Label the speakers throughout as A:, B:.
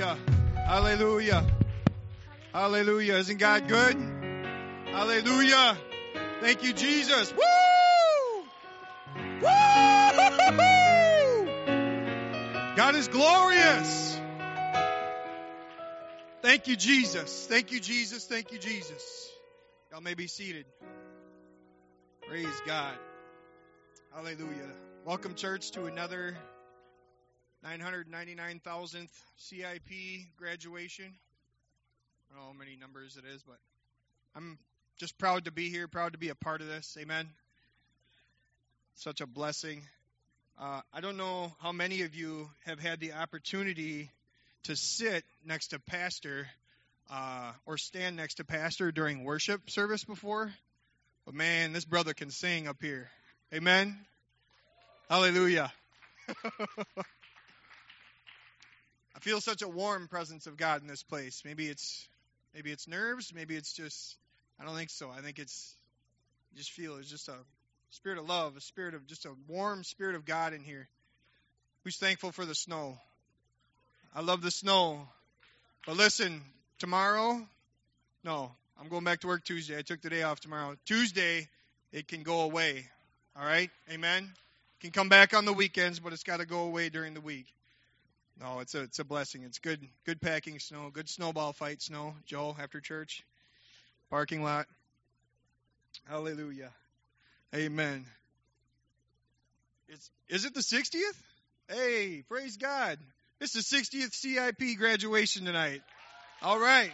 A: Hallelujah. Hallelujah. Hallelujah. Isn't God good? Hallelujah. Thank you, Jesus. Woo! Woo! God is glorious. Thank you, Jesus. Thank you, Jesus. Thank you, Jesus. Y'all may be seated. Praise God. Hallelujah. Welcome, church, to another 999,000th CIP graduation. I don't know how many numbers it is, but I'm just proud to be here, proud to be a part of this. Amen. Such a blessing. I don't know how many of you have had the opportunity to sit next to Pastor or stand next to Pastor during worship service before. But man, this brother can sing up here. Amen. Hallelujah. I feel such a warm presence of God in this place. Maybe it's nerves. Maybe it's just, I don't think so. I think it's just a spirit of love, just a warm spirit of God in here. Who's thankful for the snow? I love the snow. But listen, tomorrow, no, I'm going back to work Tuesday. I took the day off tomorrow. Tuesday, it can go away. All right? Amen? It can come back on the weekends, but it's got to go away during the week. No, it's a blessing. It's good packing snow, good snowball fight snow, Joe, after church. Parking lot. Hallelujah. Amen. Is it the 60th? Hey, praise God. It's the 60th CIP graduation tonight. All right.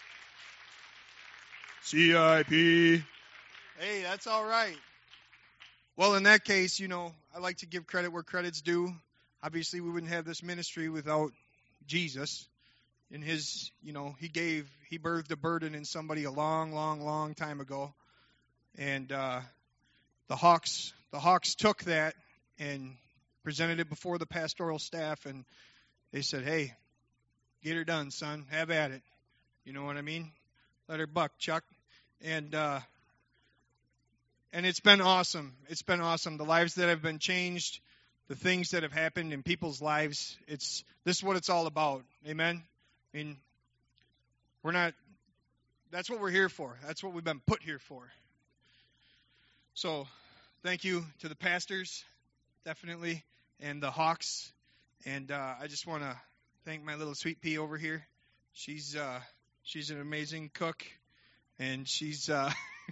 A: CIP. Hey, that's all right. Well, in that case, I like to give credit where credit's due. Obviously, we wouldn't have this ministry without Jesus. In his, he birthed a burden in somebody a long, long, long time ago. And the Hawks took that and presented it before the pastoral staff, and they said, hey, get her done, son. Have at it. You know what I mean? Let her buck, Chuck. And it's been awesome. It's been awesome. The lives that have been changed, the things that have happened in people's lives, this is what it's all about. Amen? I mean, that's what we're here for. That's what we've been put here for. So, thank you to the pastors, definitely, and the Hawks. And I just want to thank my little sweet pea over here. She's an amazing cook, and she's that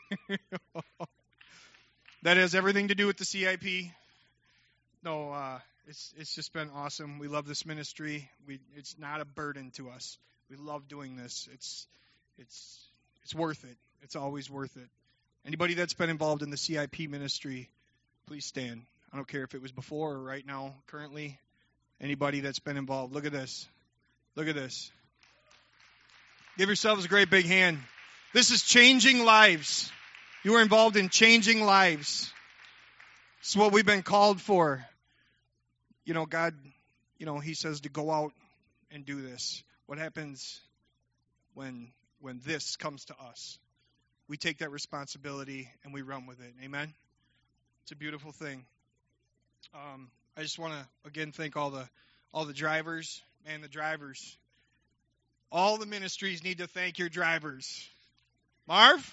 A: has everything to do with the CIP. No, it's just been awesome. We love this ministry. It's not a burden to us. We love doing this. It's worth it. It's always worth it. Anybody that's been involved in the CIP ministry, please stand. I don't care if it was before or right now, currently. Anybody that's been involved, look at this. Look at this. Give yourselves a great big hand. This is changing lives. You are involved in changing lives. It's what we've been called for. God, he says to go out and do this. What happens when this comes to us? We take that responsibility and we run with it. Amen? It's a beautiful thing. I just want to, again, thank all the drivers. Man, the drivers. All the ministries need to thank your drivers. Marv?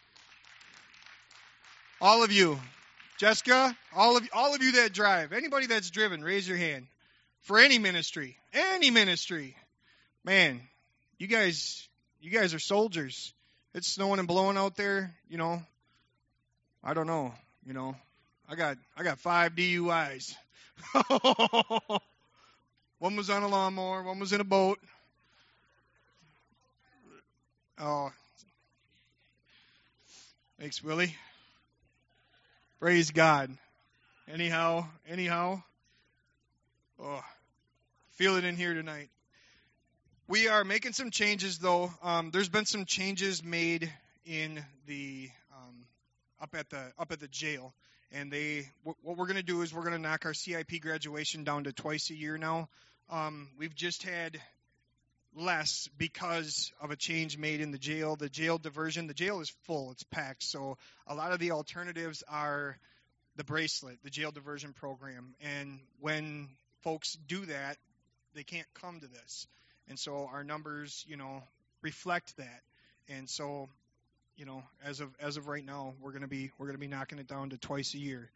A: All of you. Jessica? All of you that drive. Anybody that's driven, raise your hand. For any ministry. Any ministry. Man, you guys are soldiers. It's snowing and blowing out there, I don't know, I got 5 DUIs. One was on a lawnmower, one was in a boat. Oh. Thanks, Willie. Praise God. Anyhow. Oh, feel it in here tonight. We are making some changes, though. There's been some changes made in the up at the jail, and what we're going to do is we're going to knock our CIP graduation down to twice a year now. We've just had less because of a change made in the jail. The jail diversion. The jail is full. It's packed. So a lot of the alternatives are the bracelet, the jail diversion program, and when folks do that, they can't come to this. And so our numbers, reflect that. And so, as of right now, we're gonna be knocking it down to twice a year.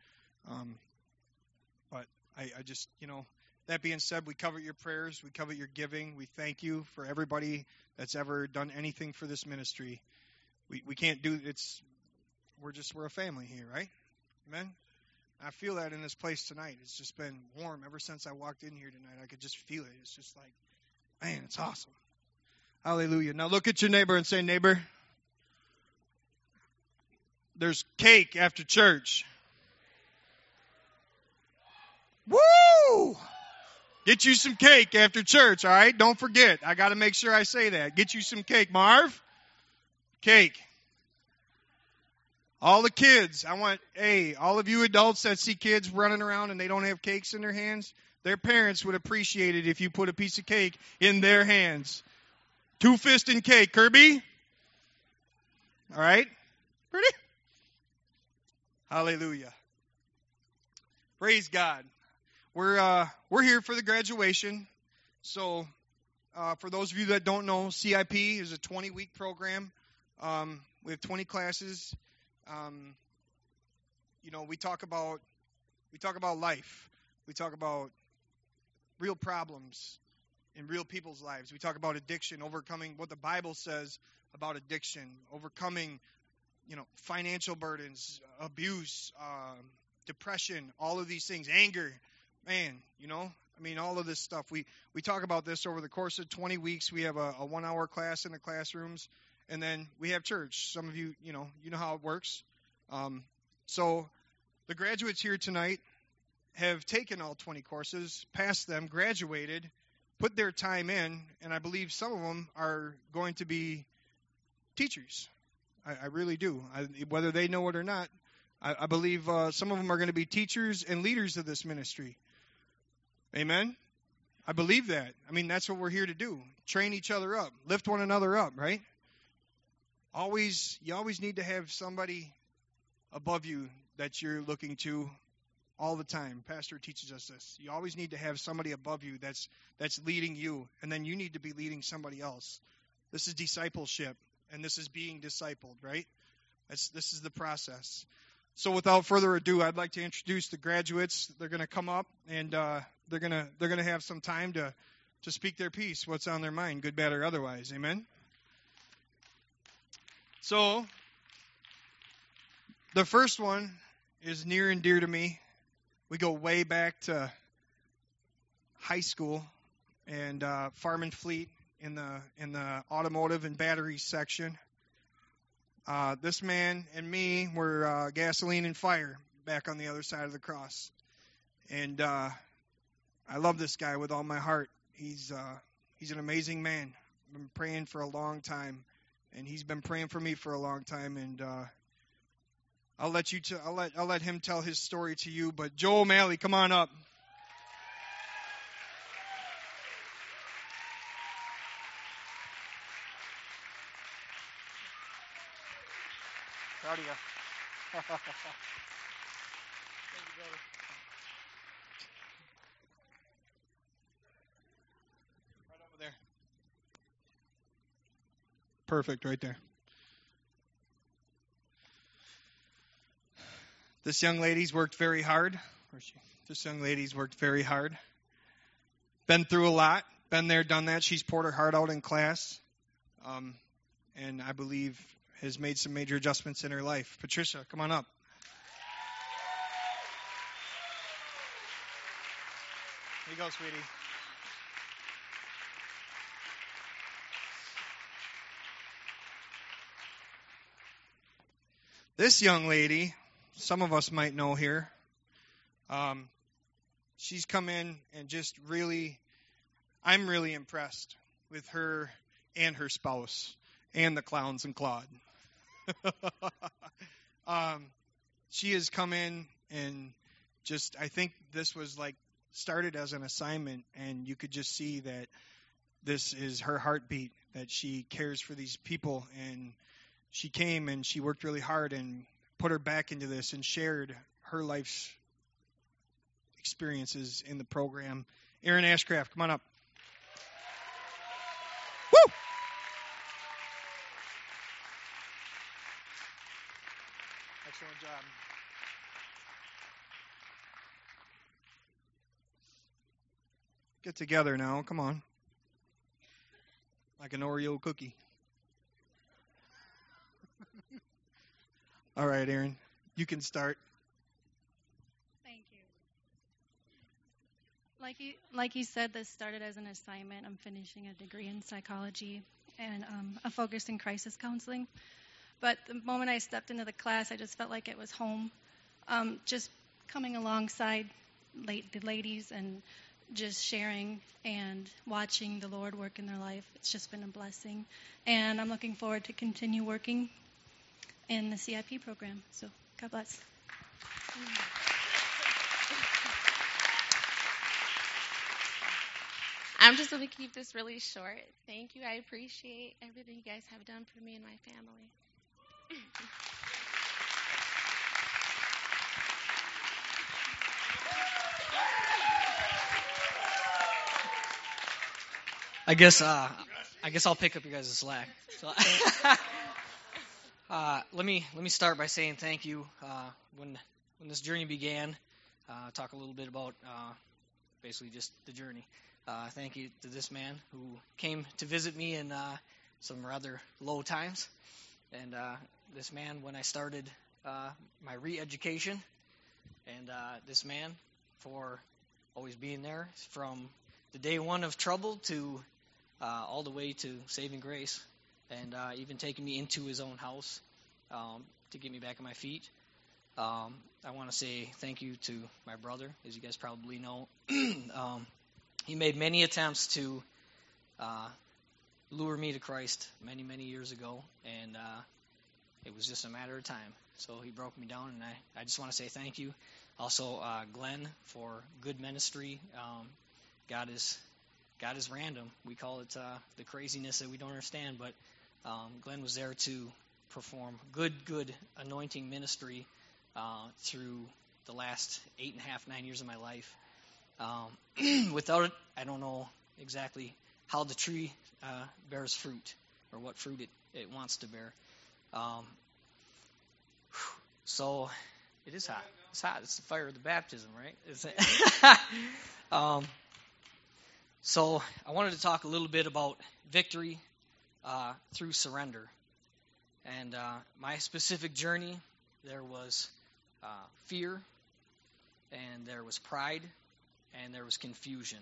A: But I just, that being said, we covet your prayers, we covet your giving. We thank you for everybody that's ever done anything for this ministry. We can't do it's. We're a family here, right? Amen. I feel that in this place tonight. It's just been warm ever since I walked in here tonight. I could just feel it. It's just like, man, it's awesome. Hallelujah. Now look at your neighbor and say, neighbor, there's cake after church. Woo! Get you some cake after church, all right? Don't forget. I got to make sure I say that. Get you some cake. Marv, cake. All the kids, all of you adults that see kids running around and they don't have cakes in their hands, their parents would appreciate it if you put a piece of cake in their hands. 2-fisting cake, Kirby. All right? Pretty? Hallelujah. Praise God. We're here for the graduation. So for those of you that don't know, CIP is a 20-week program. We have 20 classes. We talk about life. We talk about real problems in real people's lives. We talk about addiction, overcoming what the Bible says about addiction, overcoming, financial burdens, abuse, depression, all of these things, anger, man, all of this stuff. We talk about this over the course of 20 weeks. We have a 1-hour class in the classrooms. And then we have church. Some of you, you know how it works. So the graduates here tonight have taken all 20 courses, passed them, graduated, put their time in, and I believe some of them are going to be teachers. I really do. Whether they know it or not, I believe some of them are going to be teachers and leaders of this ministry. Amen? I believe that. That's what we're here to do. Train each other up. Lift one another up, right? You always need to have somebody above you that you're looking to all the time. Pastor teaches us this. You always need to have somebody above you that's leading you, and then you need to be leading somebody else. This is discipleship, and this is being discipled, right? This is the process. So without further ado, I'd like to introduce the graduates. They're going to come up, and they're going to have some time to speak their piece, what's on their mind, good, bad, or otherwise. Amen? So, the first one is near and dear to me. We go way back to high school and Farm and Fleet in the automotive and batteries section. This man and me were gasoline and fire back on the other side of the cross. And I love this guy with all my heart. He's an amazing man. I've been praying for a long time. And he's been praying for me for a long time, and I'll let him tell his story to you. But Joe O'Malley, come on up. Proud of you. Thank you, brother. Right over there. Perfect, right there. This young lady's worked very hard. This young lady's worked very hard. Been through a lot. Been there, done that. She's poured her heart out in class. And I believe has made some major adjustments in her life. Patricia, come on up. Here you go, sweetie. This young lady, some of us might know here, she's come in and just really, I'm really impressed with her and her spouse and the clowns and Claude. She has come in and just, I think this was like started as an assignment, and you could just see that this is her heartbeat, that she cares for these people, and she came and she worked really hard and put her back into this and shared her life's experiences in the program. Erin Ashcraft, come on up. Excellent job. Get together now. Come on. Like an Oreo cookie. All right, Aaron. You can start.
B: Thank you. Like you said, this started as an assignment. I'm finishing a degree in psychology and a focus in crisis counseling. But the moment I stepped into the class, I just felt like it was home. Just coming alongside the ladies and just sharing and watching the Lord work in their life. It's just been a blessing. And I'm looking forward to continue working in the CIP program. So God bless.
C: I'm just going to keep this really short. Thank you. I appreciate everything you guys have done for me and my family.
D: I guess I'll pick up your guys' slack. So, let me start by saying thank you. When this journey began, talk a little bit about basically just the journey. Thank you to this man who came to visit me in some rather low times, and this man when I started my re-education, and this man for always being there from the day one of trouble to all the way to saving grace, and even taking me into his own house to get me back on my feet. I want to say thank you to my brother, as you guys probably know. He made many attempts to lure me to Christ many, many years ago, and it was just a matter of time. So he broke me down, and I just want to say thank you. Also, Glenn, for good ministry. God is random. We call it the craziness that we don't understand, but Glenn was there to perform good anointing ministry through the last 8.5, 9 years of my life. Without it, I don't know exactly how the tree bears fruit or what fruit it wants to bear. So it is hot. It's hot. It's the fire of the baptism, right? So I wanted to talk a little bit about victory through surrender. And my specific journey, there was fear, and there was pride, and there was confusion.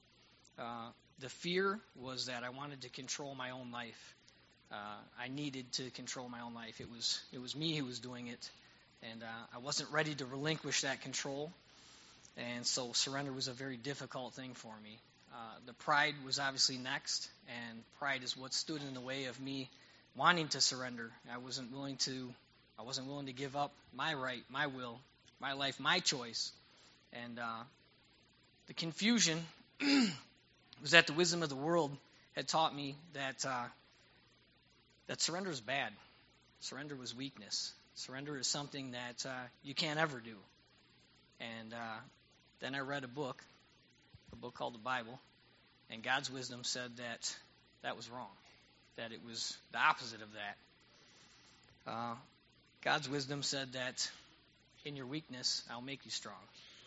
D: The fear was that I wanted to control my own life. I needed to control my own life. It was me who was doing it, and I wasn't ready to relinquish that control. And so surrender was a very difficult thing for me. The pride was obviously next, and pride is what stood in the way of me wanting to surrender. I wasn't willing to give up my right, my will, my life, my choice. And the confusion was that the wisdom of the world had taught me that surrender is bad. Surrender was weakness. Surrender is something that you can't ever do. And then I read a book called the Bible, and God's wisdom said that was wrong, that it was the opposite of that. God's wisdom said that in your weakness, I'll make you strong.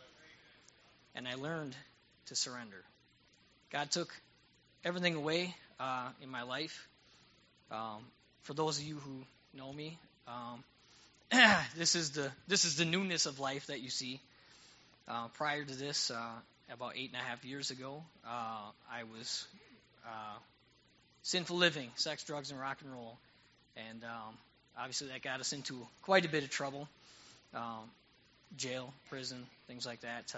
D: And I learned to surrender. God took everything away in my life. For those of you who know me, this is the newness of life that you see. Prior to this, about 8.5 years ago, I was sinful living, sex, drugs, and rock and roll. And obviously that got us into quite a bit of trouble. Jail, prison, things like that.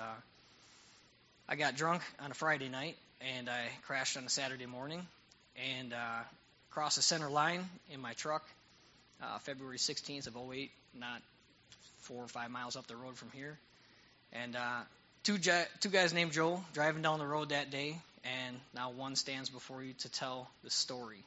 D: I got drunk on a Friday night, and I crashed on a Saturday morning, and crossed the center line in my truck, February 16th of 2008, not 4 or 5 miles up the road from here. And two guys named Joe driving down the road that day, and now one stands before you to tell the story.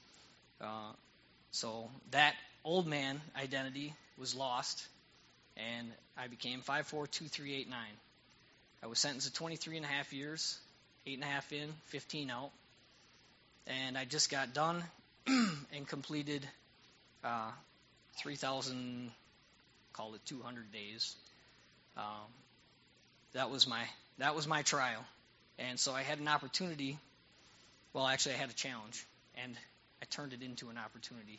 D: So that old man identity was lost, and I became 5'4", 2'3", 8'9". I was sentenced to 23.5 years, 8.5 in, 15 out, and I just got done and completed 3,000 called it 200 days. That was my trial. And so I had an opportunity. Well, actually, I had a challenge, and I turned it into an opportunity.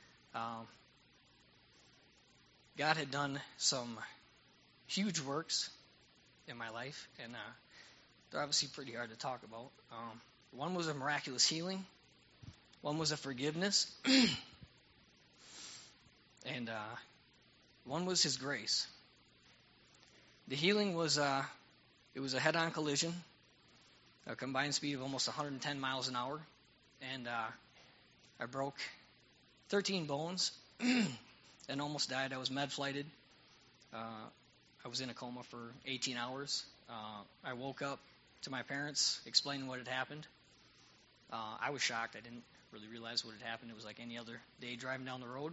D: God had done some huge works in my life, and they're obviously pretty hard to talk about. One was a miraculous healing. One was a forgiveness. And one was His grace. The healing was it was a head-on collision, a combined speed of almost 110 miles an hour, and I broke 13 bones and almost died. I was med-flighted. I was in a coma for 18 hours. I woke up to my parents explaining what had happened. I was shocked. I didn't really realize what had happened. It was like any other day driving down the road.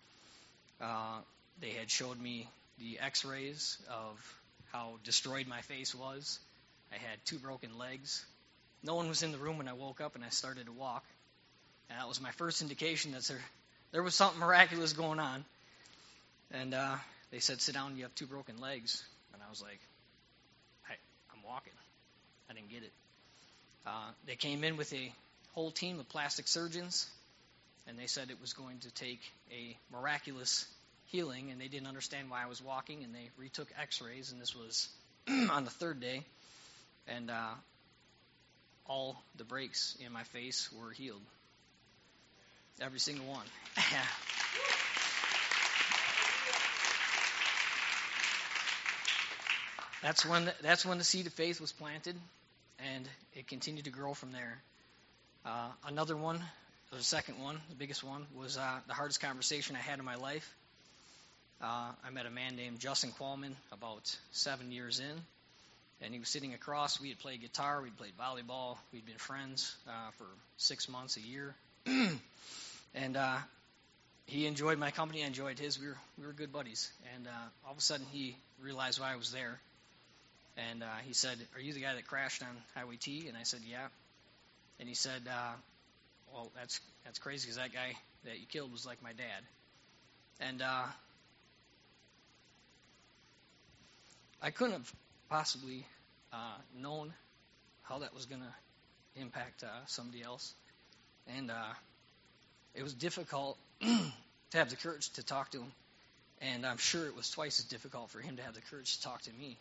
D: They had showed me the x-rays of how destroyed my face was. I had 2 broken legs. No one was in the room when I woke up and I started to walk. And that was my first indication that there was something miraculous going on. And they said, sit down, you have 2 broken legs. And I was like, I'm walking. I didn't get it. They came in with a whole team of plastic surgeons, and they said it was going to take a miraculous healing, and they didn't understand why I was walking, and they retook x-rays, and this was on the 3rd day, and all the breaks in my face were healed. Every single one. That's when the seed of faith was planted, and it continued to grow from there. Another one, the second one, the biggest one, was the hardest conversation I had in my life. I met a man named Justin Qualman about 7 years in, and he was sitting across. We had played guitar, we'd played volleyball, we'd been friends for 6 months, a year, and he enjoyed my company, I enjoyed his. We were good buddies, and all of a sudden he realized why I was there, and he said, "Are you the guy that crashed on Highway T?" And I said, "Yeah." And he said, "Well, that's crazy because that guy that you killed was like my dad." And I couldn't have possibly known how that was going to impact somebody else. And it was difficult to have the courage to talk to him. And I'm sure it was twice as difficult for him to have the courage to talk to me.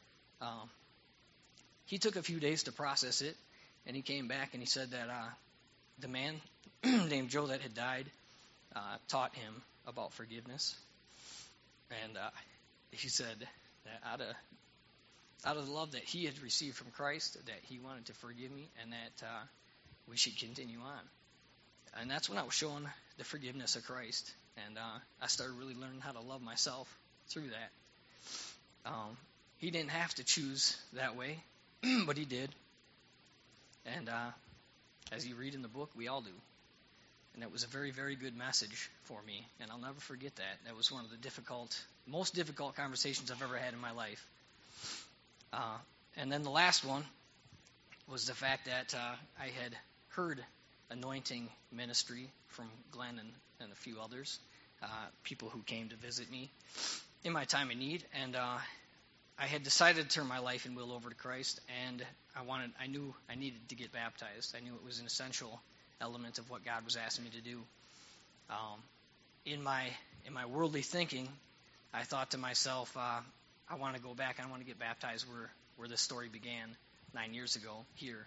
D: He took a few days to process it, and he came back and he said that the man named Joe that had died taught him about forgiveness. And he said that out of the love that he had received from Christ, that he wanted to forgive me, and that we should continue on. And that's when I was shown the forgiveness of Christ. And I started really learning how to love myself through that. He didn't have to choose that way, but he did. And as you read in the book, we all do. And it was a very, very good message for me. And I'll never forget that. That was one of the most difficult conversations I've ever had in my life. And then the last one was the fact that I had heard anointing ministry from Glenn and a few others, people who came to visit me in my time of need. And I had decided to turn my life and will over to Christ, and I knew I needed to get baptized. I knew it was an essential element of what God was asking me to do. In my worldly thinking, I thought to myself, I want to go back. I want to get baptized where this story began 9 years ago here.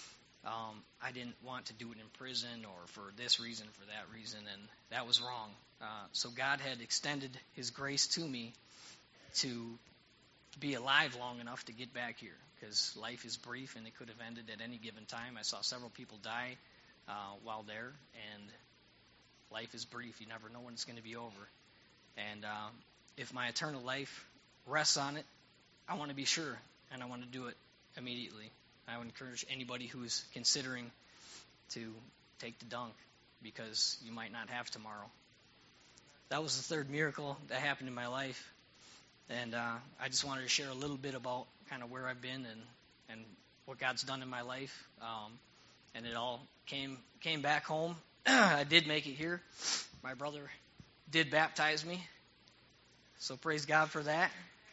D: I didn't want to do it in prison or for this reason, for that reason, and that was wrong. So God had extended His grace to me to be alive long enough to get back here, because life is brief and it could have ended at any given time. I saw several people die while there, and life is brief. You never know when it's going to be over. And if my eternal life rests on it, I want to be sure, and I want to do it immediately. I would encourage anybody who is considering to take the dunk, because you might not have tomorrow. That was the third miracle that happened in my life. And I just wanted to share a little bit about kind of where I've been and what God's done in my life. And it all came back home. I did make it here. My brother did baptize me. So praise God for that.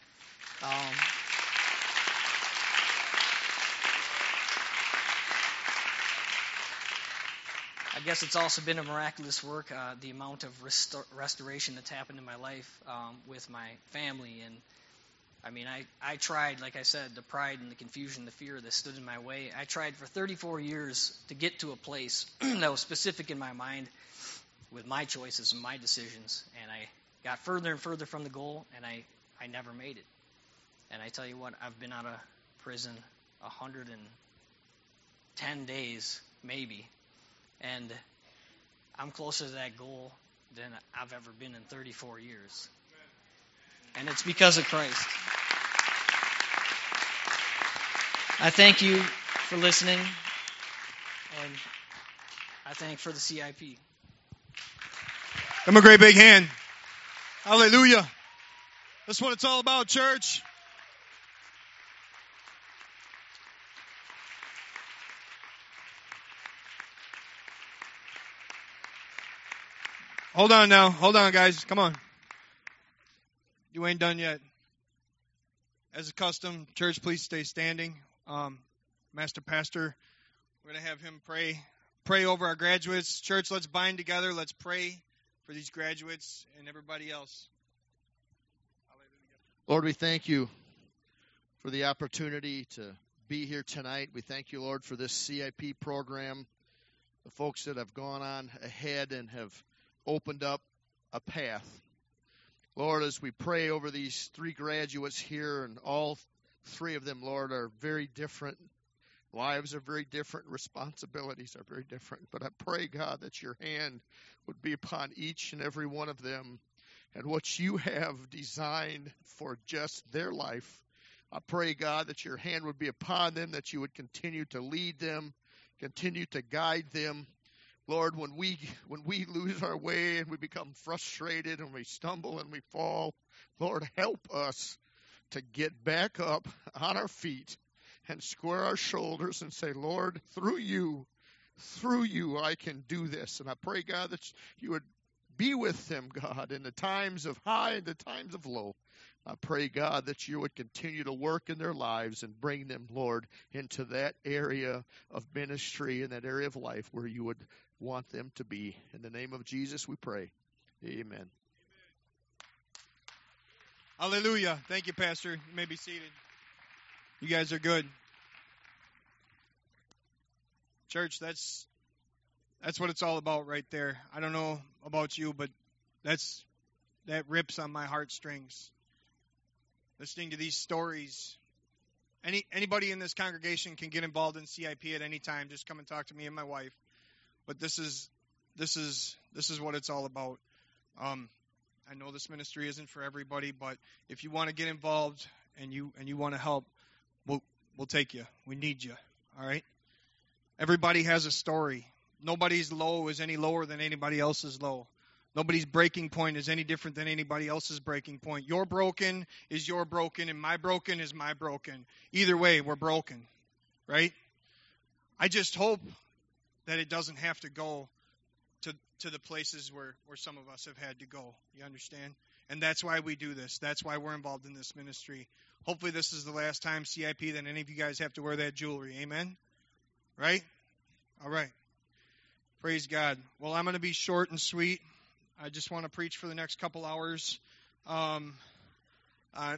D: I guess it's also been a miraculous work, the amount of restoration that's happened in my life with my family. And I mean, I tried, like I said, the pride and the confusion, the fear that stood in my way. I tried for 34 years to get to a place that was specific in my mind with my choices and my decisions. And I got further and further from the goal, and I never made it. And I tell you what, I've been out of prison 110 days, maybe. And I'm closer to that goal than I've ever been in 34 years. And it's because of Christ. I thank you for listening, and I thank for the CIP.
A: Give them a great big hand. Hallelujah. That's what it's all about, church. Hold on now. Hold on, guys. Come on. You ain't done yet. As a custom, church, please stay standing. Master Pastor, we're going to have him pray over our graduates. Church, let's bind together. Let's pray for these graduates and everybody else.
E: Lord, we thank you for the opportunity to be here tonight. We thank you, Lord, for this CIP program, the folks that have gone on ahead and have opened up a path. Lord, as we pray over these three graduates here, and all three of them, Lord, are very different. Lives are very different. Responsibilities are very different. But I pray, God, that your hand would be upon each and every one of them and what you have designed for just their life. I pray, God, that your hand would be upon them, that you would continue to lead them, continue to guide them. Lord, when we lose our way and we become frustrated and we stumble and we fall, Lord, help us to get back up on our feet and square our shoulders and say, Lord, through you, I can do this. And I pray, God, that you would be with them, God, in the times of high and the times of low. I pray, God, that you would continue to work in their lives and bring them, Lord, into that area of ministry and that area of life where you would want them to be. In the name of Jesus, we pray. Amen.
A: Hallelujah. Thank you, Pastor. You may be seated. You guys are good. Church, that's what it's all about right there. I don't know about you, but that rips on my heartstrings. Listening to these stories. Anybody in this congregation can get involved in CIP at any time. Just come and talk to me and my wife. But this is what it's all about. I know this ministry isn't for everybody, but if you want to get involved and you want to help, we'll take you. We need you. All right? Everybody has a story. Nobody's low is any lower than anybody else's low. Nobody's breaking point is any different than anybody else's breaking point. Your broken is your broken, and my broken is my broken. Either way, we're broken, right? I just hope that it doesn't have to go to the places where some of us have had to go. You understand? And that's why we do this. That's why we're involved in this ministry. Hopefully this is the last time CIP that any of you guys have to wear that jewelry. Amen? Right? All right. Praise God. Well, I'm going to be short and sweet. I just want to preach for the next couple hours. Hallelujah.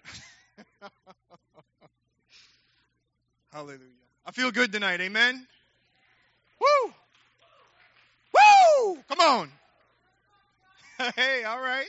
A: I feel good tonight. Amen? Woo! Woo! Come on. Hey, all right.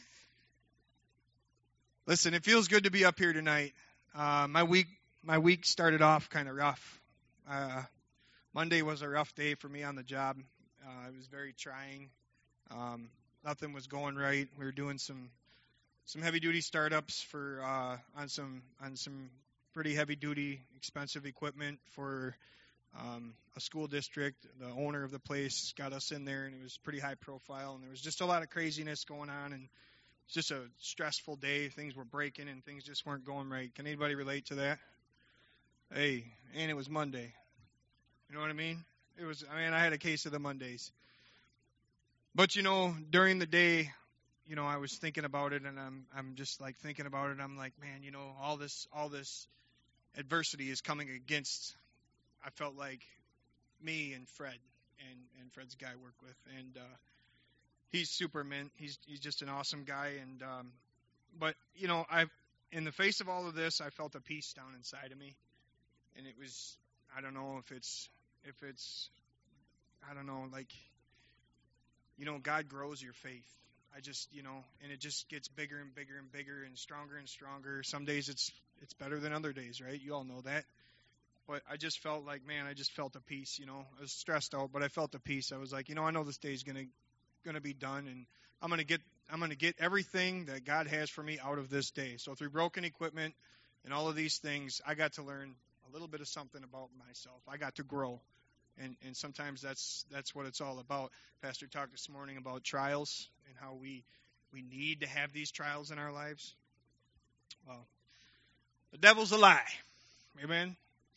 A: Listen, it feels good to be up here tonight. My week started off kind of rough. Monday was a rough day for me on the job. It was very trying. Nothing was going right. We were doing some heavy duty startups for on some pretty heavy duty expensive equipment for a school district. The owner of the place got us in there, and it was pretty high profile, and there was just a lot of craziness going on, and it's just a stressful day. Things were breaking, and things just weren't going right. Can anybody relate to that? Hey, and it was Monday. You know what I mean? I had a case of the Mondays. But, during the day, I was thinking about it, and I'm just like thinking about it. I'm like, man, all this adversity is coming against. I felt like me and Fred and Fred's the guy I work with, and he's Superman. He's just an awesome guy, and but I in the face of all of this, I felt a peace down inside of me, and it was, I don't know if it's I don't know, like, God grows your faith. I just, and it just gets bigger and bigger and bigger and stronger. Some days it's better than other days, right? You all know that. But I just felt like, man, I just felt a peace, I was stressed out, but I felt a peace. I was like, I know this day's gonna be done, and I'm gonna get everything that God has for me out of this day. So through broken equipment and all of these things, I got to learn a little bit of something about myself. I got to grow. And sometimes that's what it's all about. Pastor talked this morning about trials and how we need to have these trials in our lives. Well, the devil's a lie. Amen.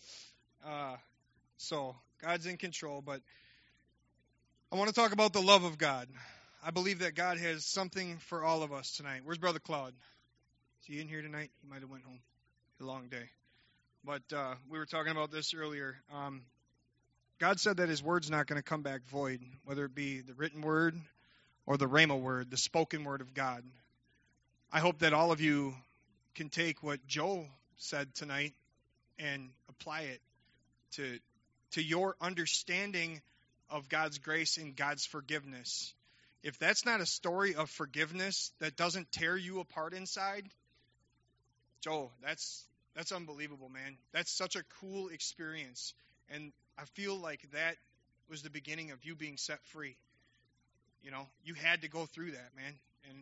A: So God's in control, but I want to talk about the love of God. I believe that God has something for all of us tonight. Where's Brother Claude? Is he in here tonight? He might have went home. A long day. But we were talking about this earlier. God said that his word's not going to come back void, whether it be the written word or the rhema word, the spoken word of God. I hope that all of you can take what Joe said tonight and apply it to your understanding of God's grace and God's forgiveness. If that's not a story of forgiveness that doesn't tear you apart inside, Joe, that's unbelievable, man. That's such a cool experience. And I feel like that was the beginning of you being set free. You had to go through that, man. And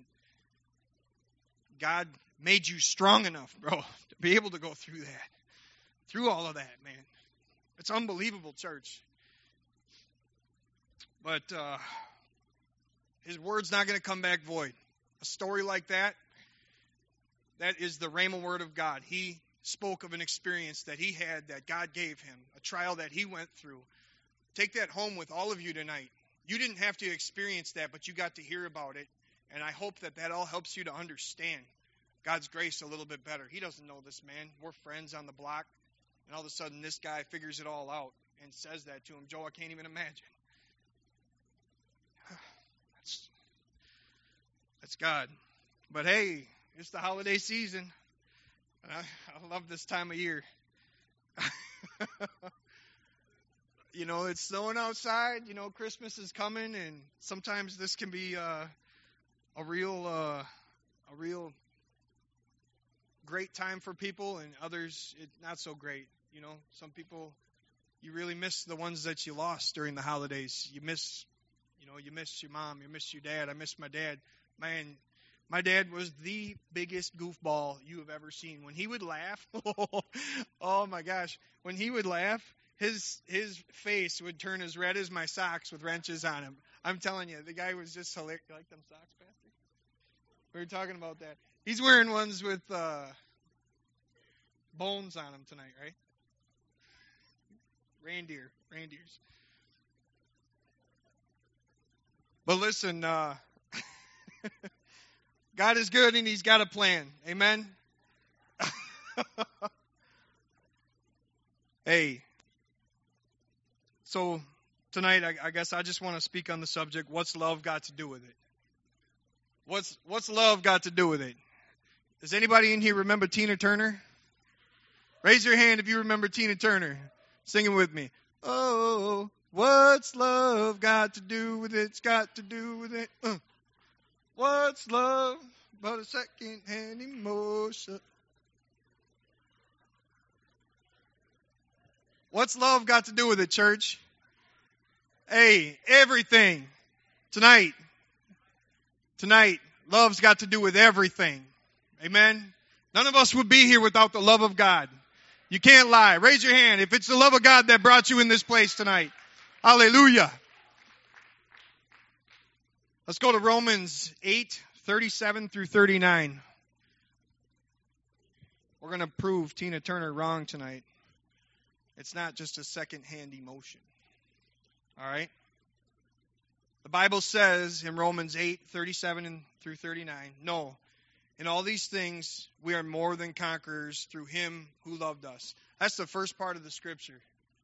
A: God made you strong enough, bro, to be able to go through that. Through all of that, man. It's unbelievable, church. But his word's not going to come back void. A story like that is the rhema word of God. He spoke of an experience that he had, that God gave him, a trial that he went through. Take that home with all of you tonight. You didn't have to experience that, but you got to hear about it. And I hope that all helps you to understand God's grace a little bit better. He doesn't know this man. We're friends on the block. And all of a sudden, this guy figures it all out and says that to him. Joe, I can't even imagine. That's God. But hey, it's the holiday season. And I love this time of year. It's snowing outside. Christmas is coming, and sometimes this can be a real great time for people, and others it's not so great. Some people, you really miss the ones that you lost during the holidays. You miss your mom, you miss your dad. I miss my dad. Man, my dad was the biggest goofball you have ever seen. When he would laugh, oh my gosh, when he would laugh, his face would turn as red as my socks with wrenches on him. I'm telling you, the guy was just hilarious. You like them socks, Pastor? We were talking about that. He's wearing ones with bones on them tonight, right? Reindeers. But listen, God is good and he's got a plan. Amen? Hey, so tonight I guess I just want to speak on the subject, what's love got to do with it? What's love got to do with it? Does anybody in here remember Tina Turner? Raise your hand if you remember Tina Turner. Sing it with me. Oh, what's love got to do with it? It's got to do with it. What's love but a second-hand emotion? What's love got to do with it, church? Hey, everything. Tonight, love's got to do with everything. Amen? None of us would be here without the love of God. You can't lie. Raise your hand if it's the love of God that brought you in this place tonight. Hallelujah. Let's go to Romans 8:37 through 39. We're going to prove Tina Turner wrong tonight. It's not just a second-hand emotion. All right? The Bible says in Romans 8:37 through 39, no, in all these things we are more than conquerors through him who loved us. That's the first part of the scripture.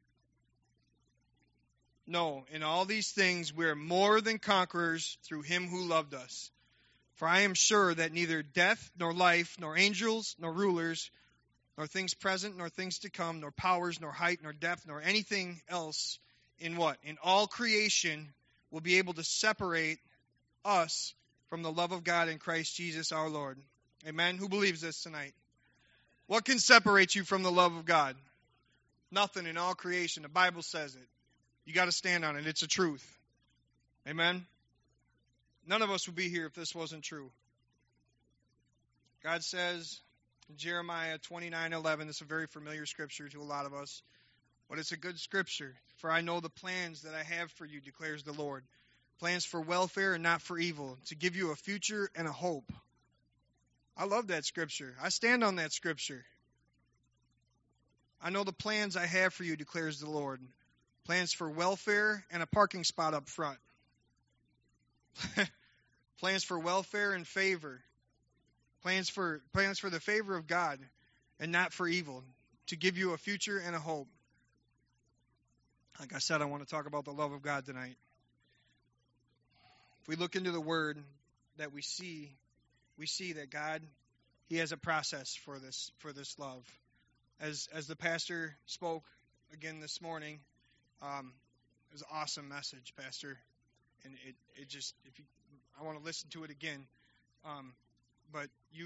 A: No, in all these things we are more than conquerors through him who loved us. For I am sure that neither death, nor life, nor angels, nor rulers, nor things present, nor things to come, nor powers, nor height, nor depth, nor anything else in what? In all creation will be able to separate us from the love of God in Christ Jesus our Lord. Amen? Who believes this tonight? What can separate you from the love of God? Nothing in all creation. The Bible says it. You got to stand on it. It's a truth. Amen? None of us would be here if this wasn't true. God says in Jeremiah 29:11, this is a very familiar scripture to a lot of us, but it's a good scripture. For I know the plans that I have for you, declares the Lord. Plans for welfare and not for evil, to give you a future and a hope. I love that scripture. I stand on that scripture. I know the plans I have for you, declares the Lord. Plans for welfare and a parking spot up front. Plans for welfare and favor. Plans for the favor of God and not for evil, to give you a future and a hope. Like I said, I want to talk about the love of God tonight. If we look into the Word that we see that God, He has a process for this love. As the pastor spoke again this morning, it was an awesome message, Pastor, and it just, I want to listen to it again. But he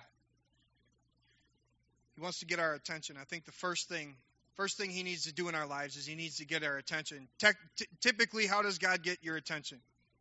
A: wants to get our attention. I think the first thing he needs to do in our lives is he needs to get our attention. Typically, how does God get your attention?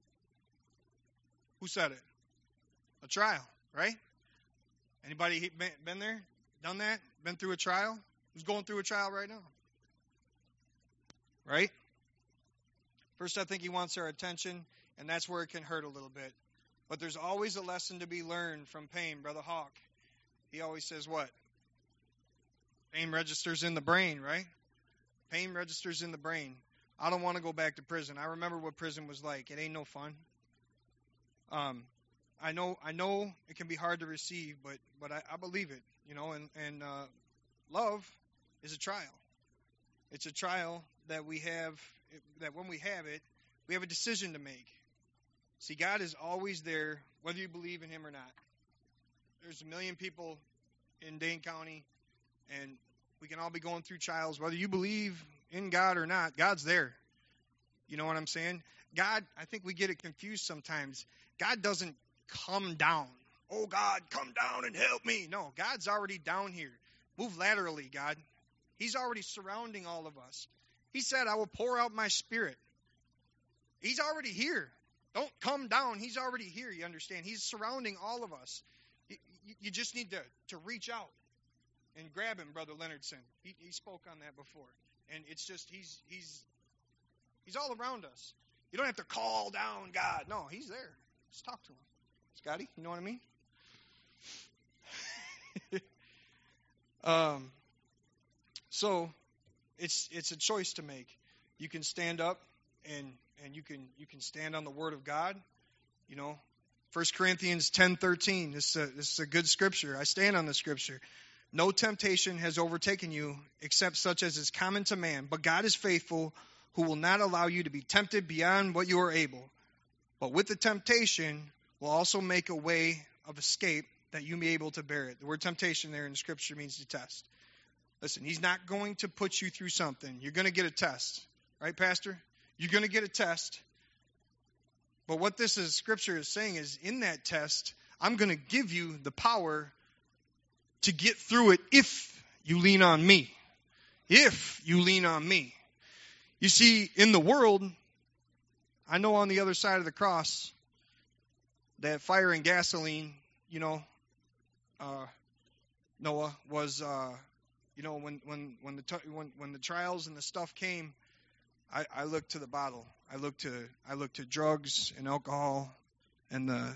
A: Who said it? A trial, right? Anybody been there, done that, been through a trial? Who's going through a trial right now? Right? First, I think he wants our attention, and that's where it can hurt a little bit. But there's always a lesson to be learned from pain. Brother Hawk, he always says what? Pain registers in the brain, right? Pain registers in the brain. I don't want to go back to prison. I remember what prison was like. It ain't no fun. I know it can be hard to receive, but I believe it, and love is a trial. It's a trial that we have, that when we have it, we have a decision to make. See, God is always there, whether you believe in Him or not. There's 1 million people in Dane County, and we can all be going through trials. Whether you believe in God or not, God's there. You know what I'm saying? God, I think we get it confused sometimes. God doesn't come down. Oh, God, come down and help me. No, God's already down here. Move laterally, God. He's already surrounding all of us. He said, I will pour out my spirit. He's already here. Don't come down. He's already here, you understand? He's surrounding all of us. You just need to reach out and grab him, Brother Leonardson. He spoke on that before. And it's just, he's all around us. You don't have to call down God. No, He's there. Just talk to Him. Scotty, you know what I mean? So it's a choice to make. You can stand up and you can stand on the Word of God. 1 Corinthians 10:13. This is a good scripture. I stand on the scripture. No temptation has overtaken you except such as is common to man. But God is faithful, who will not allow you to be tempted beyond what you are able. But with the temptation will also make a way of escape that you may be able to bear it. The word temptation there in the scripture means to test. Listen, He's not going to put you through something. You're going to get a test. Right, Pastor? You're going to get a test. But what this scripture is saying is, in that test, I'm going to give you the power to get through it if you lean on me. If you lean on me. You see, in the world, I know on the other side of the cross, that fire and gasoline, Noah was, when the trials and the stuff came, I looked to the bottle. I looked to drugs and alcohol and the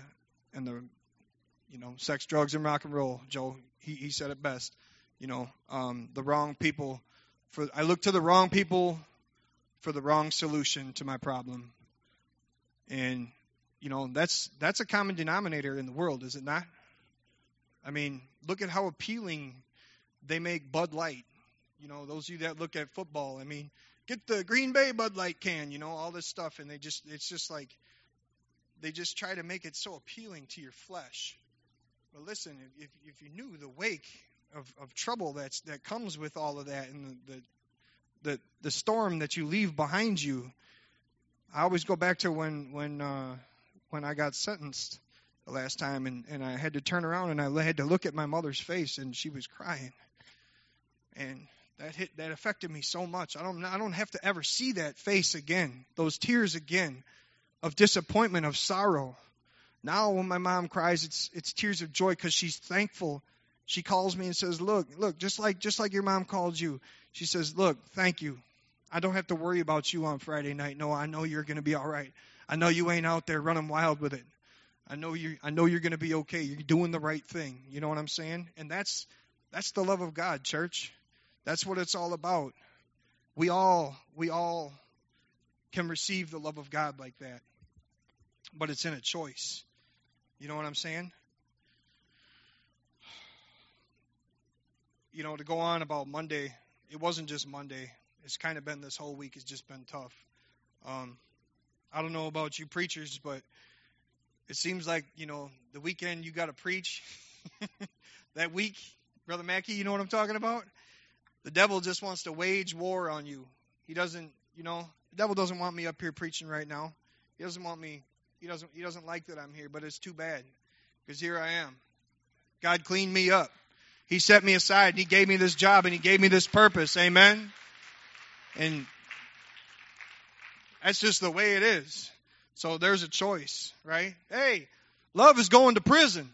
A: sex, drugs, and rock and roll. Joe, he said it best. The wrong people. I looked to the wrong people for the wrong solution to my problem. And, that's a common denominator in the world, is it not? I mean, look at how appealing they make Bud Light. Those of you that look at football, I mean, get the Green Bay Bud Light can, all this stuff. And it's just like, they just try to make it so appealing to your flesh. But listen, if you knew the wake of trouble that comes with all of that, and the storm that you leave behind you, I always go back to when I got sentenced the last time, and I had to turn around and I had to look at my mother's face, and she was crying, and that affected me so much. I don't have to ever see that face again, those tears again, of disappointment, of sorrow. Now when my mom cries, it's tears of joy because she's thankful. She calls me and says, look, just like your mom called you. She says, look, thank you. I don't have to worry about you on Friday night. No, I know you're going to be all right. I know you ain't out there running wild with it. I know you're going to be okay. You're doing the right thing. You know what I'm saying? And that's the love of God, church. That's what it's all about. We all can receive the love of God like that. But it's in a choice. You know what I'm saying? To go on about Monday, it wasn't just Monday. It's kind of been this whole week. It's just been tough. I don't know about you preachers, but it seems like, the weekend you got to preach. That week, Brother Mackey, you know what I'm talking about? The devil just wants to wage war on you. He doesn't, the devil doesn't want me up here preaching right now. He doesn't want me. He doesn't like that I'm here, but it's too bad because here I am. God cleaned me up. He set me aside and He gave me this job and He gave me this purpose. Amen. And that's just the way it is. So there's a choice, right? Hey, love is going to prison.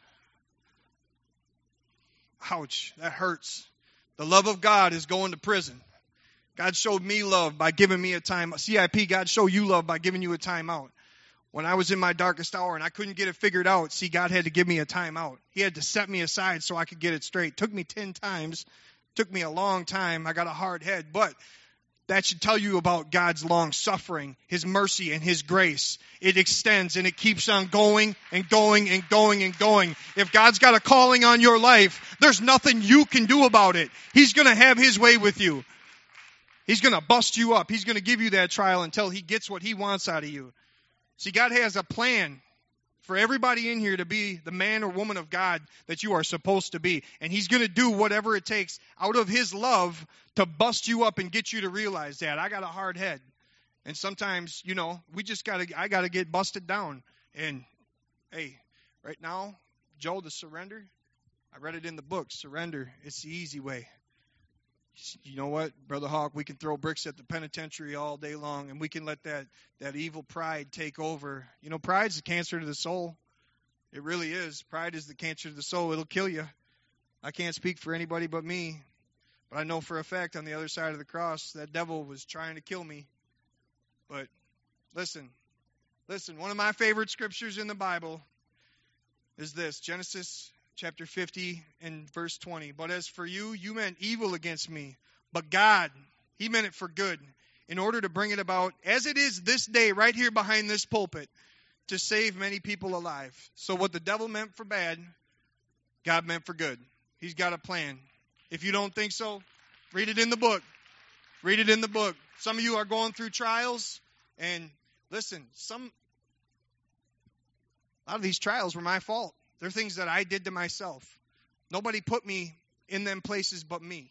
A: Ouch, that hurts. The love of God is going to prison. God showed me love by giving me a time. CIP, God showed you love by giving you a time out. When I was in my darkest hour and I couldn't get it figured out, see, God had to give me a time out. He had to set me aside so I could get it straight. Took me 10 times. Took me a long time. I got a hard head. But that should tell you about God's long suffering, His mercy, and His grace. It extends and it keeps on going and going and going and going. If God's got a calling on your life, there's nothing you can do about it. He's going to have His way with you. He's going to bust you up. He's going to give you that trial until He gets what He wants out of you. See, God has a plan for everybody in here to be the man or woman of God that you are supposed to be. And He's going to do whatever it takes out of His love to bust you up and get you to realize that. I got a hard head. And sometimes, I got to get busted down. And, hey, right now, Joe, the surrender, I read it in the book, surrender. It's the easy way. You know what, Brother Hawk, we can throw bricks at the penitentiary all day long, and we can let that evil pride take over. Pride's the cancer to the soul. It really is. Pride is the cancer to the soul. It'll kill you. I can't speak for anybody but me, but I know for a fact on the other side of the cross, that devil was trying to kill me. But listen, one of my favorite scriptures in the Bible is this, Genesis chapter 50 and verse 20. But as for you, you meant evil against me. But God, He meant it for good, in order to bring it about, as it is this day, right here behind this pulpit, to save many people alive. So what the devil meant for bad, God meant for good. He's got a plan. If you don't think so, read it in the book. Read it in the book. Some of you are going through trials, and listen, a lot of these trials were my fault. They're things that I did to myself. Nobody put me in them places but me.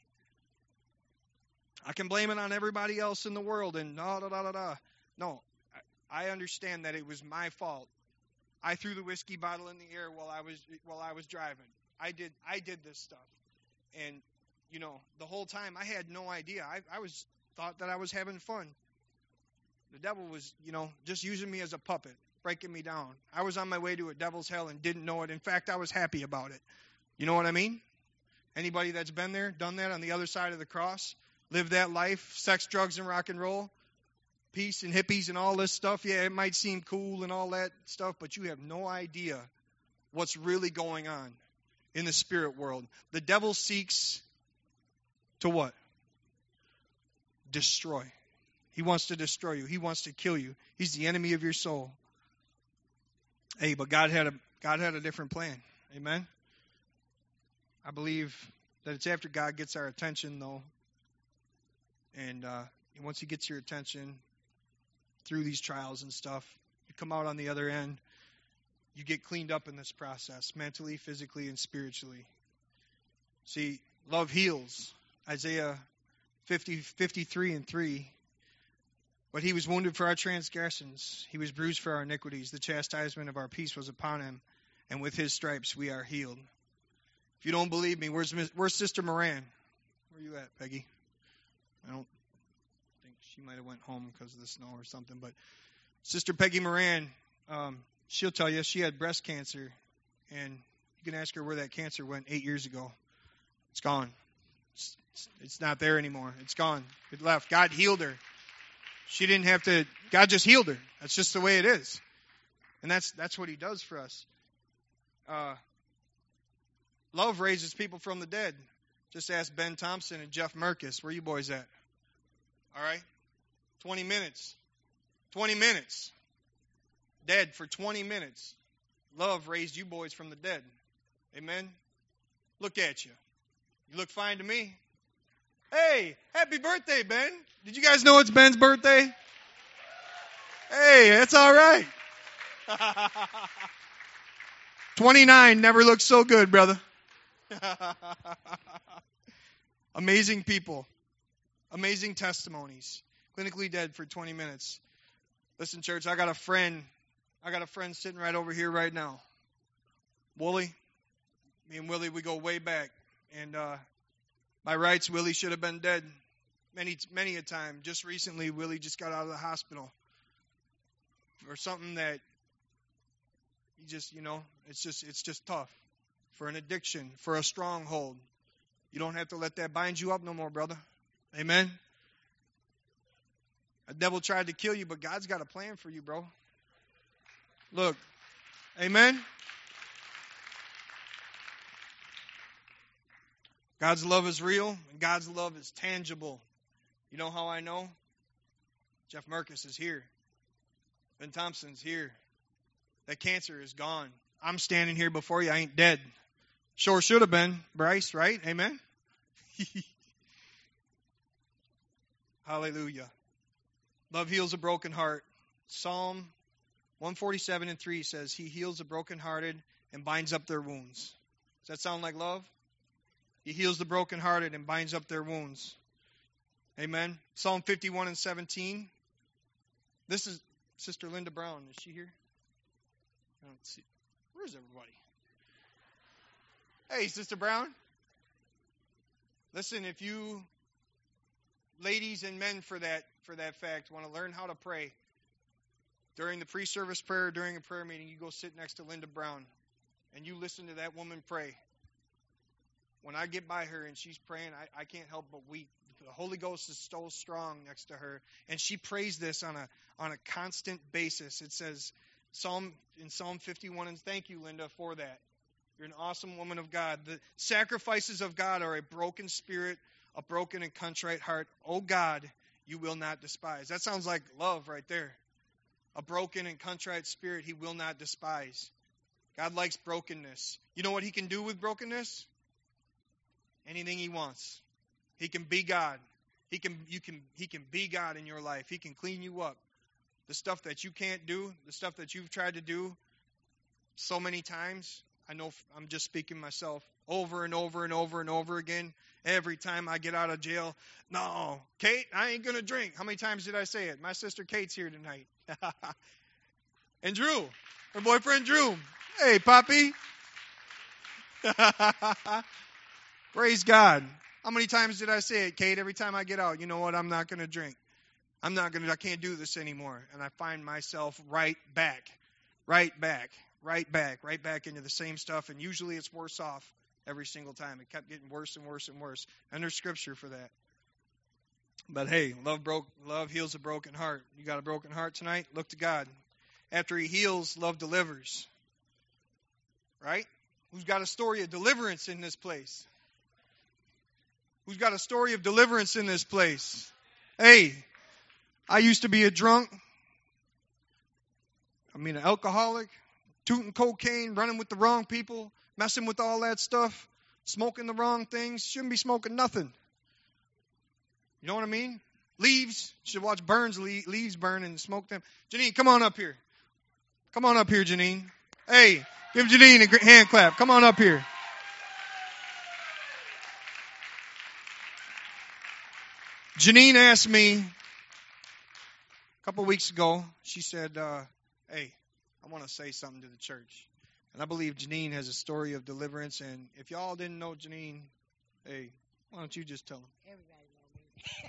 A: I can blame it on everybody else in the world and No, I understand that it was my fault. I threw the whiskey bottle in the air while I was driving. I did this stuff. And the whole time I had no idea. I thought that I was having fun. The devil was, just using me as a puppet, breaking me down. I was on my way to a devil's hell and didn't know it. In fact, I was happy about it. You know what I mean? Anybody that's been there, done that on the other side of the cross, lived that life, sex, drugs, and rock and roll, peace and hippies and all this stuff. Yeah, it might seem cool and all that stuff, but you have no idea what's really going on in the spirit world. The devil seeks to what? Destroy. He wants to destroy you. He wants to kill you. He's the enemy of your soul. Hey, but God had a different plan. Amen. I believe that it's after God gets our attention, though, and once He gets your attention through these trials and stuff, you come out on the other end. You get cleaned up in this process, mentally, physically, and spiritually. See, love heals. Isaiah 53:3. But He was wounded for our transgressions. He was bruised for our iniquities. The chastisement of our peace was upon Him, and with His stripes we are healed. If you don't believe me, where's Sister Moran? Where are you at, Peggy? I don't think she might have went home because of the snow or something. But Sister Peggy Moran, she'll tell you she had breast cancer, and you can ask her where that cancer went 8 years ago. It's gone. It's not there anymore. It's gone. It left. God healed her. She didn't have to. God just healed her. That's just the way it is, and that's what He does for us. Love raises people from the dead. Just ask Ben Thompson and Jeff Merkis. Where you boys at? All right, 20 minutes. 20 minutes. Dead for 20 minutes. Love raised you boys from the dead. Amen. Look at you. You look fine to me. Hey, happy birthday, Ben. Did you guys know it's Ben's birthday? Hey, that's all right. 29 never looked so good, brother. Amazing people. Amazing testimonies. Clinically dead for 20 minutes. Listen, church, I got a friend sitting right over here right now. Wooly. Me and Willie, we go way back. And by rights, Willie should have been dead many a time. Just recently, Willie just got out of the hospital for something that he just, it's just tough. For an addiction, for a stronghold. You don't have to let that bind you up no more, brother. Amen. The devil tried to kill you, but God's got a plan for you, bro. Look. Amen. God's love is real, and God's love is tangible. You know how I know? Jeff Merkis is here. Ben Thompson's here. That cancer is gone. I'm standing here before you. I ain't dead. Sure should have been, Bryce, right? Amen? Hallelujah. Love heals a broken heart. Psalm 147:3 says, He heals the brokenhearted and binds up their wounds. Does that sound like love? He heals the brokenhearted and binds up their wounds. Amen. Psalm 51:17. This is Sister Linda Brown. Is she here? I don't see. Where's everybody? Hey, Sister Brown. Listen, if you ladies and men for that fact want to learn how to pray during the pre-service prayer, during a prayer meeting, you go sit next to Linda Brown and you listen to that woman pray. When I get by her and she's praying, I can't help but weep. The Holy Ghost is so strong next to her, and she prays this on a constant basis. It says in Psalm 51, and thank you, Linda, for that. You're an awesome woman of God. The sacrifices of God are a broken spirit, a broken and contrite heart. Oh God, you will not despise. That sounds like love right there. A broken and contrite spirit He will not despise. God likes brokenness. You know what He can do with brokenness? Anything He wants. He can be God. He can be God in your life. He can clean you up. The stuff that you can't do, the stuff that you've tried to do so many times, I know I'm just speaking myself, over and over and over and over again. Every time I get out of jail, no, Kate, I ain't going to drink. How many times did I say it? My sister Kate's here tonight. And Drew, her boyfriend Drew. Hey, Poppy. Praise God. How many times did I say it, Kate? Every time I get out, you know what? I'm not going to drink. I can't do this anymore. And I find myself right back into the same stuff. And usually it's worse off every single time. It kept getting worse and worse and worse. And there's scripture for that. But hey, love heals a broken heart. You got a broken heart tonight? Look to God. After He heals, love delivers. Right? Who's got a story of deliverance in this place? Who's got a story of deliverance in this place? Hey, I used to be a drunk. An alcoholic. tooting cocaine, running with the wrong people, messing with all that stuff, smoking the wrong things. Shouldn't be smoking nothing. You know what I mean? Leaves. You should watch Burns leaves burn and smoke them. Janine, come on up here. Come on up here, Janine. Hey, give Janine a hand clap. Come on up here. Janine asked me a couple weeks ago, she said, hey, I want to say something to the church. And I believe Janine has a story of deliverance. And if y'all didn't know Janine, hey, why don't you just tell them?
F: Everybody know me. I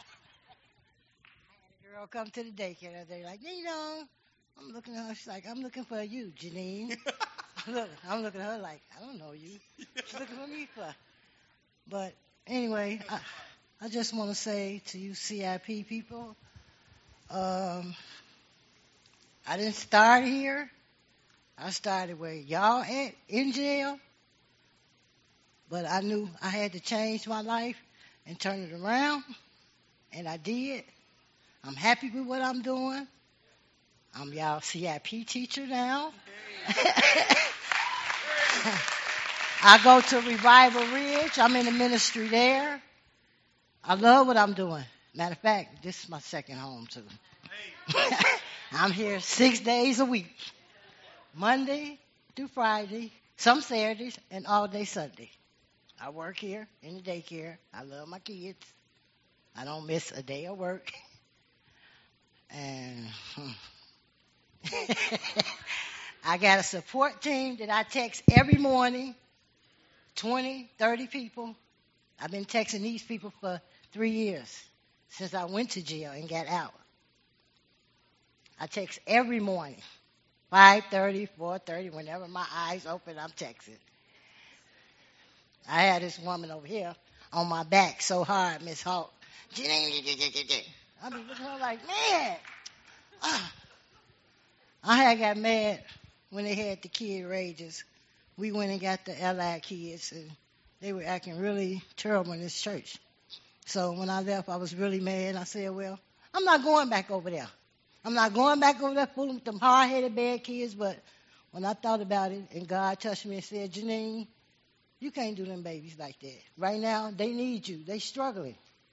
F: had a girl come to the daycare. They're like, I'm looking at her. She's like, I'm looking for you, Janine. Look, I'm looking at her like, I don't know you. She's looking for me for. But anyway, I just want to say to you CIP people, I didn't start here. I started where y'all at, in jail. But I knew I had to change my life and turn it around. And I did. I'm happy with what I'm doing. I'm y'all CIP teacher now. I go to Revival Ridge. I'm in the ministry there. I love what I'm doing. Matter of fact, this is my second home, too. I'm here 6 days a week. Monday through Friday, some Saturdays, and all day Sunday. I work here in the daycare. I love my kids. I don't miss a day of work. And I got a support team that I text every morning, 20, 30 people. I've been texting these people for 3 years since I went to jail and got out. I text every morning, 5:30, 4:30, whenever my eyes open, I'm texting. I had this woman over here on my back so hard, Miss Hawk. I be looking at her like, man. I had got mad when they had the kid rages. We went and got the Allied kids, and they were acting really terrible in this church. So when I left, I was really mad. I said, well, I'm not going back over there. I'm not going back over there fooling with them hard-headed bad kids. But when I thought about it, and God touched me and said, Janine, you can't do them babies like that. Right now, they need you. They struggling.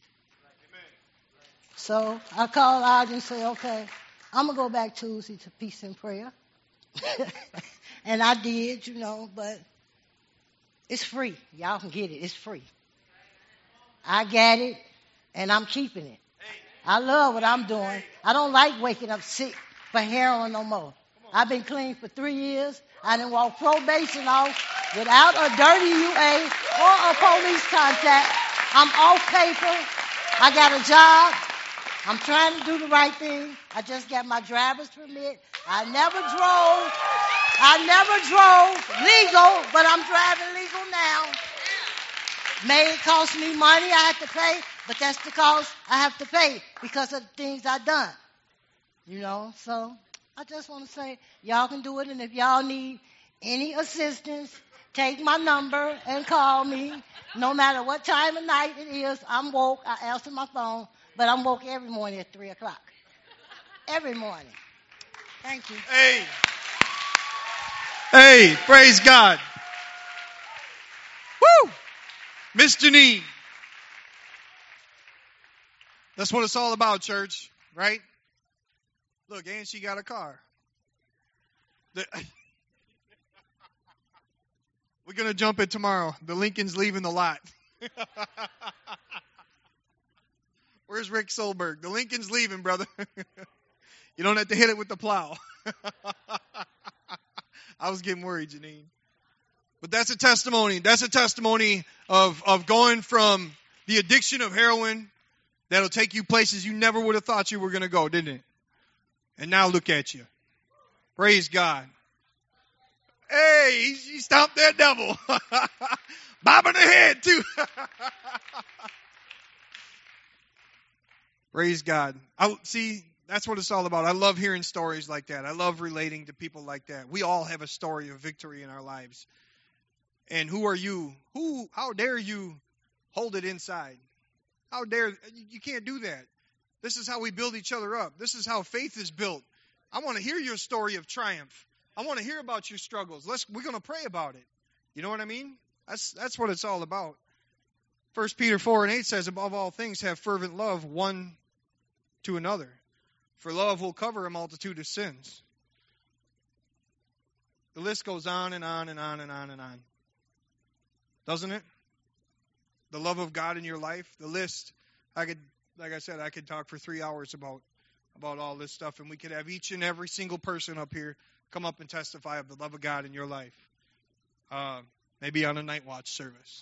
F: So I called out and said, okay, I'm going to go back Tuesday to peace and prayer. And I did, but it's free. Y'all can get it. It's free. I got it, and I'm keeping it. I love what I'm doing. I don't like waking up sick for heroin no more. I've been clean for 3 years. I done walked probation off without a dirty UA or a police contact. I'm off paper. I got a job. I'm trying to do the right thing. I just got my driver's permit. I never drove legal, but I'm driving legal now. May it cost me money I have to pay, but that's the cost I have to pay because of the things I've done. So I just want to say, y'all can do it, and if y'all need any assistance, take my number and call me. No matter what time of night it is, I'm woke. I answer my phone, but I'm woke every morning at 3 o'clock. Every morning. Thank you.
A: Hey, praise God. Woo! Miss Janine. That's what it's all about, church, right? Look, and she got a car. We're going to jump it tomorrow. The Lincoln's leaving the lot. Where's Rick Solberg? The Lincoln's leaving, brother. You don't have to hit it with the plow. I was getting worried, Janine. But that's a testimony. That's a testimony of going from the addiction of heroin that'll take you places you never would have thought you were going to go, didn't it? And now look at you. Praise God. Hey, he stomped that devil. Bobbing the head, too. Praise God. See, that's what it's all about. I love hearing stories like that. I love relating to people like that. We all have a story of victory in our lives. And who are you? How dare you hold it inside? How dare you can't do that. This is how we build each other up. This is how faith is built. I want to hear your story of triumph. I want to hear about your struggles. We're going to pray about it. You know what I mean? That's what it's all about. 1 Peter 4:8 says, above all things, have fervent love one to another. For love will cover a multitude of sins. The list goes on and on and on and on and on. Doesn't it? The love of God in your life, the list. Like I said, I could talk for 3 hours about all this stuff, and we could have each and every single person up here come up and testify of the love of God in your life. Maybe on a night watch service.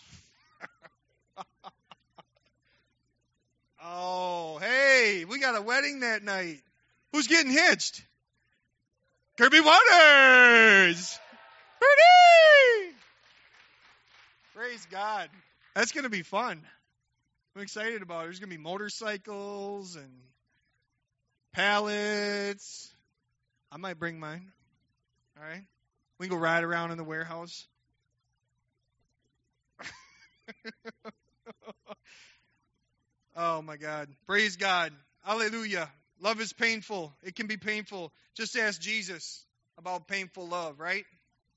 A: Oh, hey, we got a wedding that night. Who's getting hitched? Kirby Waters! Birdie! Praise God. That's going to be fun. I'm excited about it. There's going to be motorcycles and pallets. I might bring mine. All right? We can go ride around in the warehouse. Oh, my God. Praise God. Hallelujah. Love is painful. It can be painful. Just ask Jesus about painful love, right?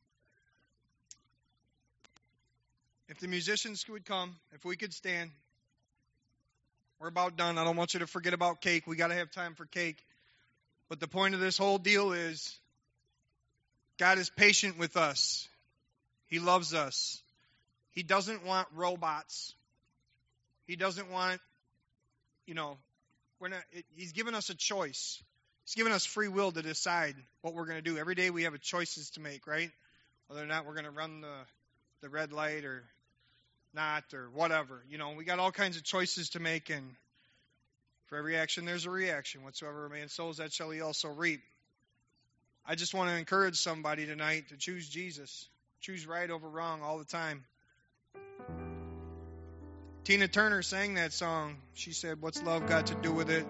A: If the musicians would come, if we could stand. We're about done. I don't want you to forget about cake. We got to have time for cake. But the point of this whole deal is God is patient with us. He loves us. He doesn't want robots. He doesn't want, he's given us a choice. He's given us free will to decide what we're going to do. Every day we have choices to make, right? Whether or not we're going to run the red light or not or whatever. We got all kinds of choices to make, and for every action there's a reaction. Whatsoever a man sows, that shall he also reap. I just want to encourage somebody tonight to choose Jesus. Choose right over wrong all the time. Tina Turner sang that song. She said, what's love got to do with it?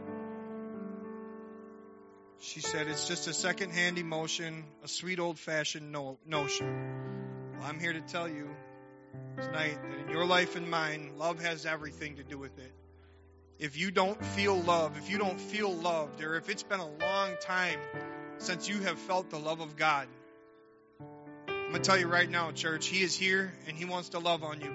A: She said, it's just a second-hand emotion, a sweet old-fashioned notion. Well, I'm here to tell you tonight that in your life and mine, love has everything to do with it. If you don't feel love, if you don't feel loved, or if it's been a long time since you have felt the love of God, I'm going to tell you right now, church, He is here and He wants to love on you.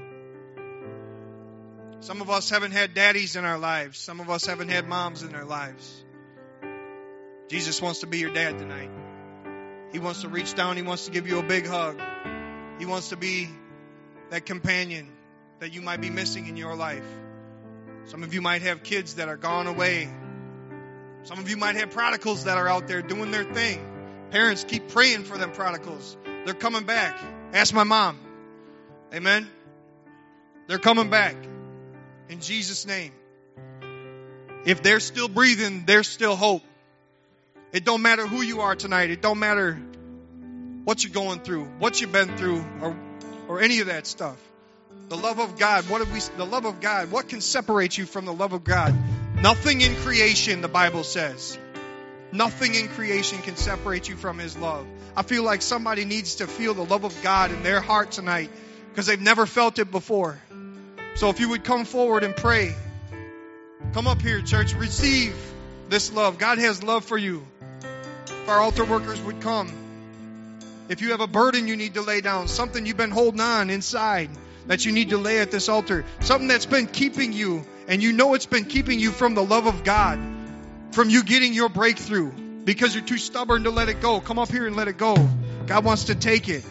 A: Some of us haven't had daddies in our lives. Some of us haven't had moms in our lives. Jesus wants to be your dad tonight. He wants to reach down. He wants to give you a big hug. He wants to be that companion that you might be missing in your life. Some of you might have kids that are gone away. Some of you might have prodigals that are out there doing their thing. Parents, keep praying for them prodigals. They're coming back. Ask my mom. Amen? They're coming back. In Jesus' name. If they're still breathing, there's still hope. It don't matter who you are tonight. It don't matter what you're going through, what you've been through, or any of that stuff. The love of God, the love of God, what can separate you from the love of God? Nothing in creation, the Bible says. Nothing in creation can separate you from His love. I feel like somebody needs to feel the love of God in their heart tonight because they've never felt it before. So if you would come forward and pray. Come up here, church. Receive this love. God has love for you. If our altar workers would come. If you have a burden you need to lay down, something you've been holding on inside that you need to lay at this altar, something that's been keeping you, and you know it's been keeping you from the love of God, from you getting your breakthrough because you're too stubborn to let it go. Come up here and let it go. God wants to take it.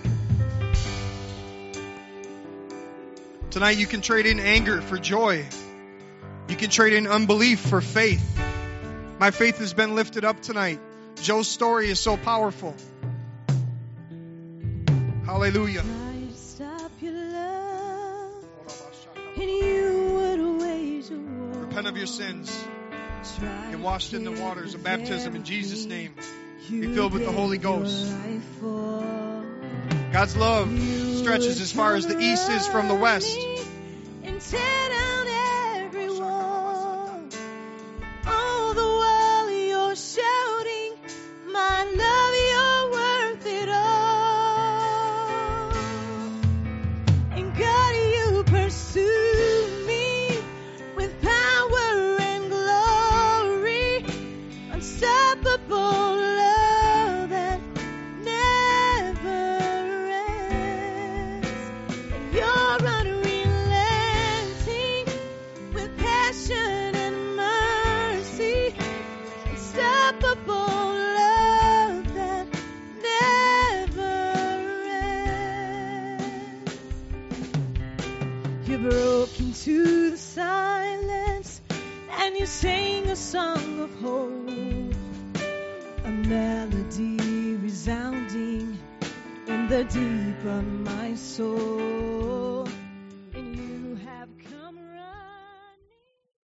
A: Tonight you can trade in anger for joy. You can trade in unbelief for faith. My faith has been lifted up tonight. Joe's story is so powerful. Hallelujah. Repent of your sins. Get washed in the waters of baptism in Jesus' name. Be filled with the Holy Ghost. God's love stretches as far as the east is from the west.
G: All the while you're shouting, my love, you're worth it all. And God, you pursue me with power and glory, unstoppable love that never You broke into the silence and you sang a song of hope, a melody resounding in the deep of my soul.